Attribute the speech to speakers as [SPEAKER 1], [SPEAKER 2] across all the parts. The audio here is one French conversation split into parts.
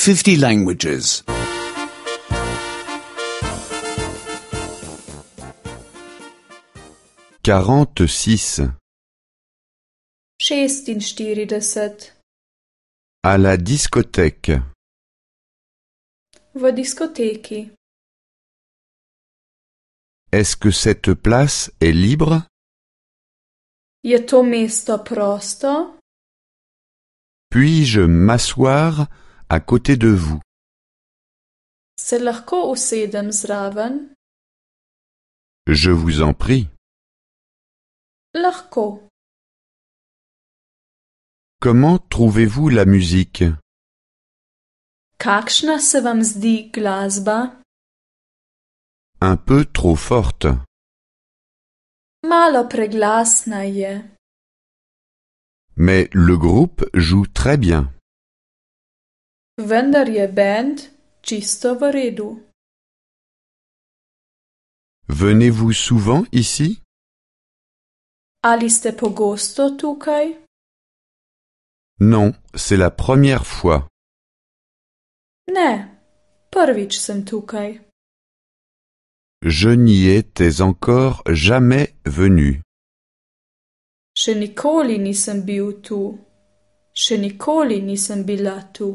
[SPEAKER 1] 50 languages.
[SPEAKER 2] 46.
[SPEAKER 3] 46.
[SPEAKER 2] À la discothèque.
[SPEAKER 3] V diskoteki.
[SPEAKER 2] Est-ce que cette place est libre?
[SPEAKER 3] Je to mesto prosto?
[SPEAKER 2] Puis-je m'asseoir à côté de vous?
[SPEAKER 3] Se lahko usedem zraven?
[SPEAKER 2] Je vous en prie.
[SPEAKER 3] Lahko.
[SPEAKER 2] Comment trouvez-vous la musique?
[SPEAKER 3] Kakšna se vam zdi glasba?
[SPEAKER 2] Un peu trop forte.
[SPEAKER 3] Malo preglasna je.
[SPEAKER 2] Mais le groupe joue très bien.
[SPEAKER 3] Vendar je band čisto v redu.
[SPEAKER 2] Venez-vous souvent ici?
[SPEAKER 3] Ali ste pogosto tukaj?
[SPEAKER 2] Non, c'est la première fois.
[SPEAKER 3] Ne, prvič sem tukaj.
[SPEAKER 2] Je n'y étais encore jamais venu.
[SPEAKER 3] Še nikoli nisem bil tu. Še nikoli nisem bila tu.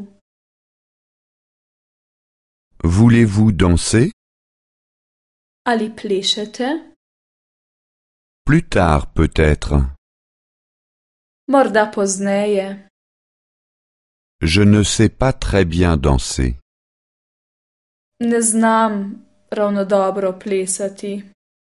[SPEAKER 2] Voulez-vous danser?
[SPEAKER 3] Ali plešete?
[SPEAKER 2] Plus tard peut-être.
[SPEAKER 3] Morda pozneje.
[SPEAKER 2] Je ne sais pas très bien danser.
[SPEAKER 3] Ne znam ravno dobro plesati.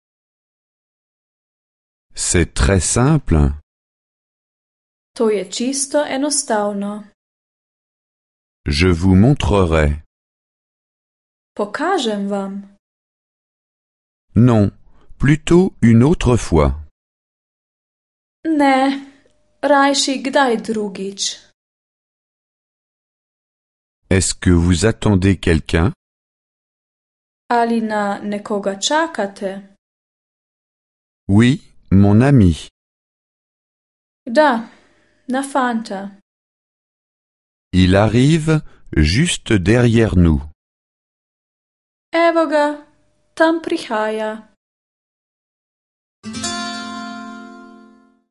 [SPEAKER 2] C'est très simple.
[SPEAKER 3] To je čisto enostavno.
[SPEAKER 2] Je vous montrerai.
[SPEAKER 3] Pokažem vam.
[SPEAKER 2] Non, plutôt une autre fois.
[SPEAKER 3] Ne, rajši kdaj drugič.
[SPEAKER 2] Est-ce que vous attendez quelqu'un?
[SPEAKER 3] Ali na nekoga čakate?
[SPEAKER 2] Oui, mon ami.
[SPEAKER 3] Da, na fanta.
[SPEAKER 2] Il arrive juste derrière nous.
[SPEAKER 3] Evo ga, tam prihaja.